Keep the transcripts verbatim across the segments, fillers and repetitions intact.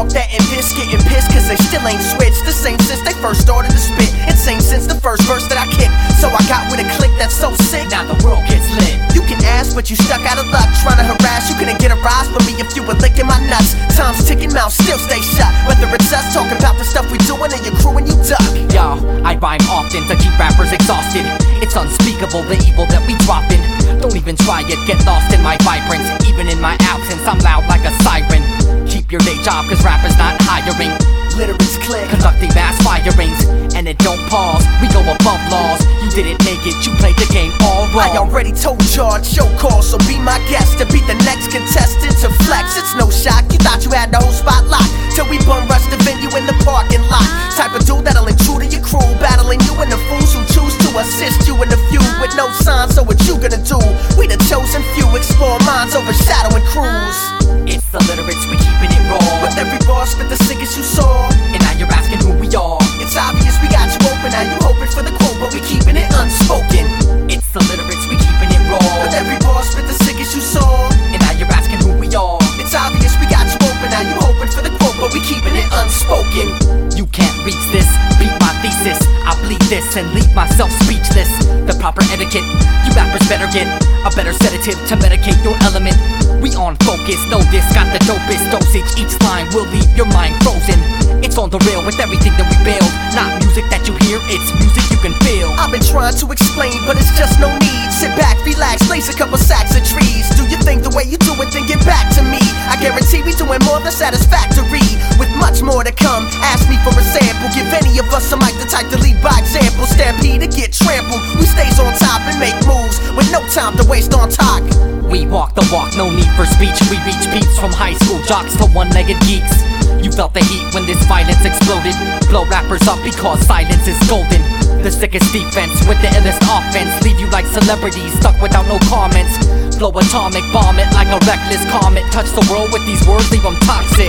talk that and this, getting pissed cause they still ain't switched. The same since they first started to spit, insane since the first verse that I kicked. So I got with a click that's so sick, now the world gets lit. You can ask, but you stuck out of luck, trying to harass. You couldn't get a rise from me if you were licking my nuts. Time's ticking, mouth still stay shut. Whether it's us talking about the stuff we doing or your crew and you duck. Yo, I rhyme often to keep rappers exhausted. It's unspeakable, the evil that we dropping. Don't even try it, get lost in my vibrance. Even in my absence, I'm loud like a siren. Keep your day job, cause rappers not hiring. Literates click, conducting mass firings, and it don't pause. We go above laws. You didn't make it, you played the game all wrong. I already told y'all it's your call, so be my guest to be the next contestant to flex. It's no shock, you thought you had the whole spotlight till we bum rush the venue in the parking lot. Type of dude that'll intrude in your crew, battling you and the fools who choose to assist you in the feud with no signs. So what you gonna do? We the chosen few, explore minds, overshadowing crews. It's the literates, we keeping it raw. With every bar spit the sickest you saw. And now you're asking who we are. It's obvious we got you open, now you hoping for the quote, but we keeping it unspoken. It's the literates, we keeping it raw. With every bar spit the sickest you saw. And now you're asking who we are. It's obvious we got you open, now you hoping for the quote, but we keeping it unspoken. You can't reach this, beat my thesis. I bleed this and leave myself speechless. The proper etiquette, you rappers better get a better sedative to medicate your element. We on focus, know this, got the dopest dosage. Each line will leave your mind frozen. It's on the rail with everything that we build. Not music that you hear, it's music you can feel. I've been trying to explain, but it's just no need. Sit back, relax, place a couple sacks of trees. Do your thing the way you do it, then get back to me. I guarantee we doing more than satisfactory, with much more to come. Ask me for a sample, give any of us a mic the type to lead by example. Stampede to get trampled, we stays on top and make moves with no time to waste on talk. We walk the walk, no need for speech. We reach peeps from high school jocks to one-legged geeks. You felt the heat when this violence exploded. Blow rappers up because silence is golden. The sickest defense with the illest offense. Leave you like celebrities stuck without no comments. Blow atomic, bomb it like a reckless comet. Touch the world with these words, leave them toxic.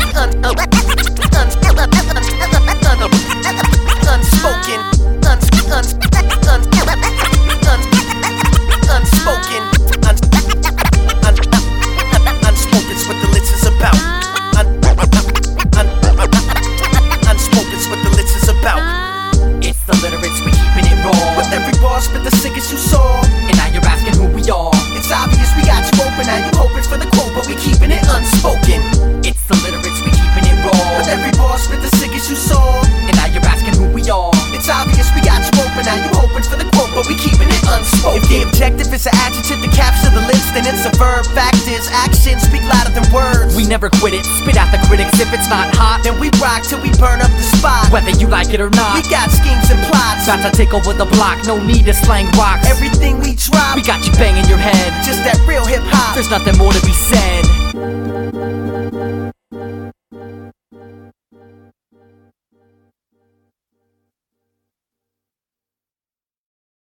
Unspoken, unspoken, unspoken's what the lit is about. Unspoken's what the lit is about. It's the literates, we keeping it raw. With every bar spit the sickest you saw. And now you're asking who we are. It's obvious we got you open, now you hoping for the quote, but we keeping it unspoken. It's the literates, we keeping it raw. With every bar spit the sickest you saw. And now you're asking who we are. It's obvious we got you open, now you hoping for the quote, but we keeping it unspoken. If the objective is an adjective to capture the lips, then it's a verb. Fact is, actions speak louder than words. We never quit it, spit out the critics. If it's not hot, then we rock till we burn up the spot. Whether you like it or not, we got schemes and plots. About to take over the block, no need to slang rocks. Everything we drop, we got you banging your head. Just that real hip hop. There's nothing more to be said.